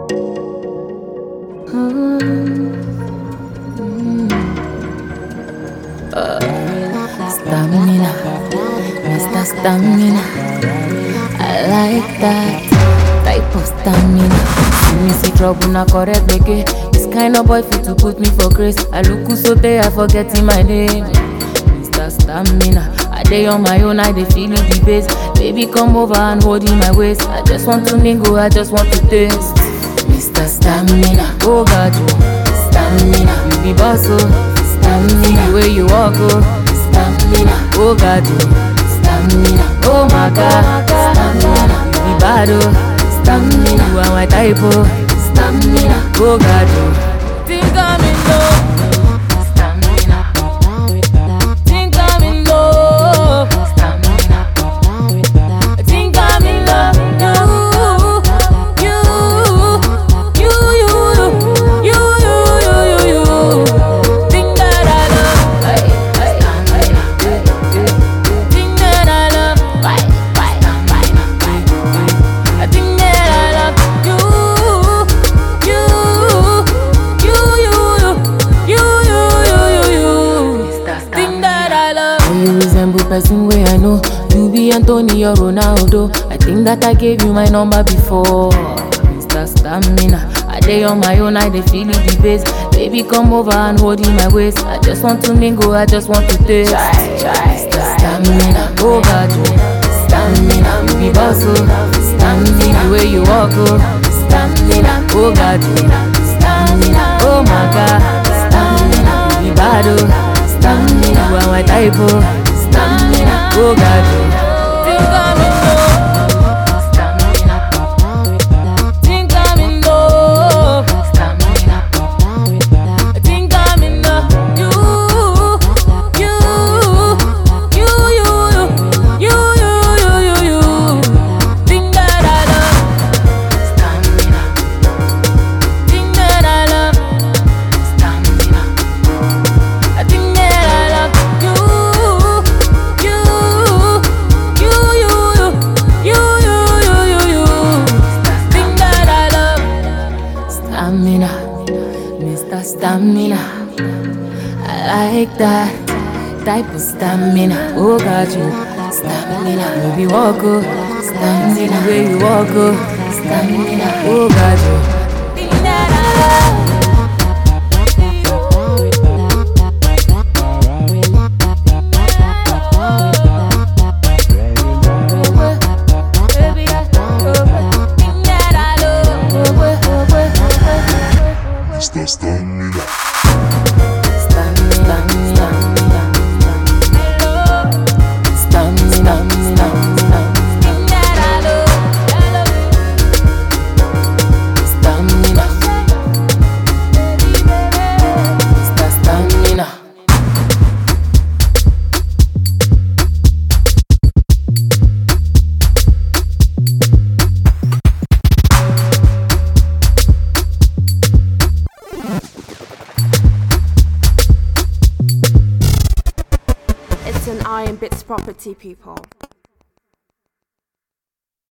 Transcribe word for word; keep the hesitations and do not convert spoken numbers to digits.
Stamina, Mister Stamina. I like that type of stamina. See me see trouble, na correct gbege. This kind of boy fit to put me for grace. I look who so tey I forgetting my name. Mister Stamina, I dey on my own, I dey feel the bass. Baby come over and hold in my waist. I just want to mingle, I just want to taste. Mister Stamina, oh God, you stamina. You be boss, oh stamina. The way you walk, oh stamina. Oh God, you stamina. Oh my God, stamina. You be bad, oh stamina. You are my type, oh stamina. Oh God, you think I'm in love. Person way I know you be Anthony or Ronaldo. I think that I gave you my number before. Mister Stamina, I dey on my own, I dey feel the bass. Baby come over and hold in my waist. I just want to mingle, I just want to taste. Mister Stamina, oh God, you stamina. You be boss, oh stamina. The way you walk, oh stamina. Oh God, you stamina. Oh my God, stamina. You be bad, oh stamina. You are my type, oh stamina. Oh God, think I'm in love. Stamina. Think I'm in love. Stamina. Think I'm in love. You, you, you, you, you, you, you, you, you. Think that I love. Stamina. Think that I love. Stamina. I think that I love you. Stamina, Mister Stamina. I like that type of stamina. Oh God, you stamina. You be walk, oh stamina. The way you walk, oh stamina. Oh God, you think that I love. Mister Stamina. Stamina, stamina, stamina, stamina, Mister Stamina. It's an Iron Bits property, people.